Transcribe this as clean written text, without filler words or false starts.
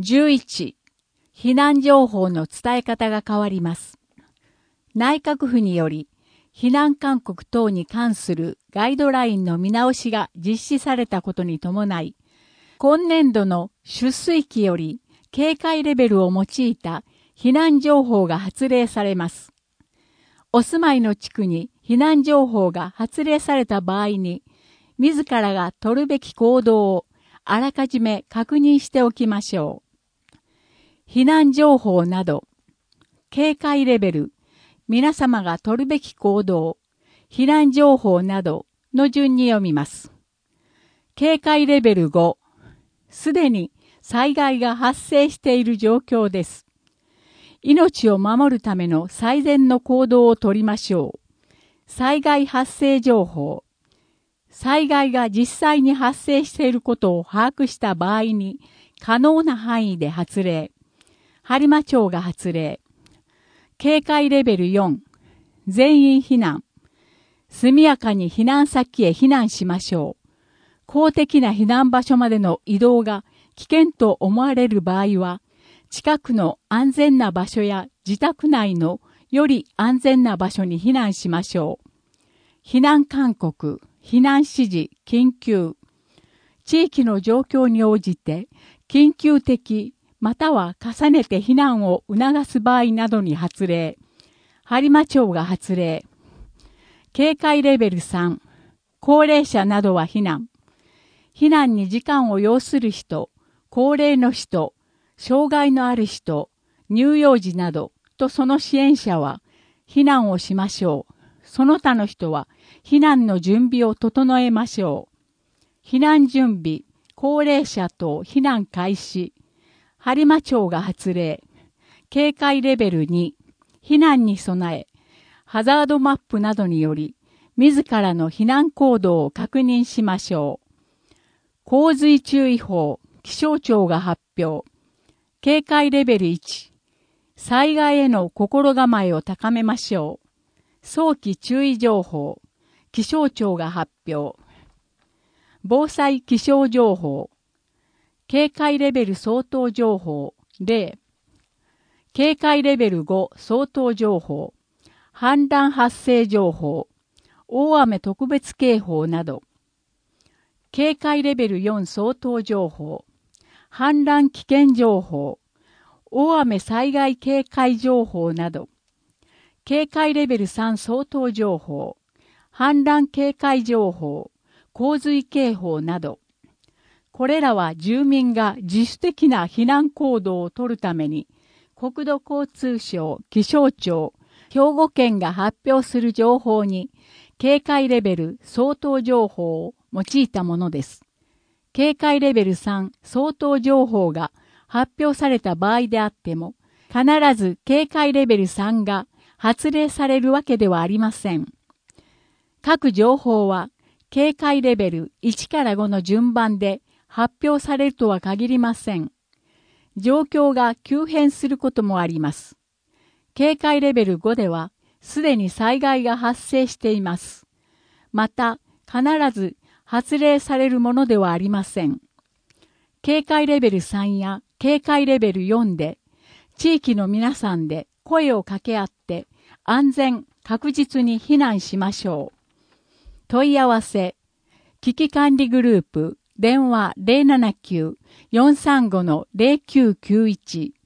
11、避難情報の伝え方が変わります。内閣府により、避難勧告等に関するガイドラインの見直しが実施されたことに伴い、今年度の出水期より警戒レベルを用いた避難情報が発令されます。お住まいの地区に避難情報が発令された場合に、自らが取るべき行動をあらかじめ確認しておきましょう。避難情報など、警戒レベル、皆様が取るべき行動、避難情報などの順に読みます。警戒レベル5、すでに災害が発生している状況です。命を守るための最善の行動を取りましょう。災害発生情報。災害が実際に発生していることを把握した場合に可能な範囲で発令。播磨町が発令。警戒レベル4、全員避難。速やかに避難先へ避難しましょう。公的な避難場所までの移動が危険と思われる場合は、近くの安全な場所や自宅内のより安全な場所に避難しましょう。避難勧告、避難指示、緊急。地域の状況に応じて、緊急的、または重ねて避難を促す場合などに発令。播磨町が発令。警戒レベル3、高齢者などは避難。避難に時間を要する人、高齢の人、障害のある人、乳幼児などとその支援者は避難をしましょう。その他の人は避難の準備を整えましょう。避難準備、高齢者等避難開始。播磨町が発令。警戒レベル2、避難に備え、ハザードマップなどにより、自らの避難行動を確認しましょう。洪水注意報、気象庁が発表。警戒レベル1、災害への心構えを高めましょう。早期注意情報、気象庁が発表。防災気象情報、警戒レベル相当情報、0。警戒レベル5相当情報、氾濫発生情報、大雨特別警報など。警戒レベル4相当情報、氾濫危険情報、大雨災害警戒情報など。警戒レベル3相当情報、氾濫警戒情報、洪水警報など。これらは住民が自主的な避難行動を取るために、国土交通省、気象庁、兵庫県が発表する情報に、警戒レベル相当情報を用いたものです。警戒レベル3相当情報が発表された場合であっても、必ず警戒レベル3が発令されるわけではありません。各情報は、警戒レベル1から5の順番で発表されるとは限りません。状況が急変することもあります。警戒レベル5では、すでに災害が発生しています。また、必ず発令されるものではありません。警戒レベル3や警戒レベル4で、地域の皆さんで声を掛け合って安全確実に避難しましょう。問い合わせ、危機管理グループ、電話 079-435-0991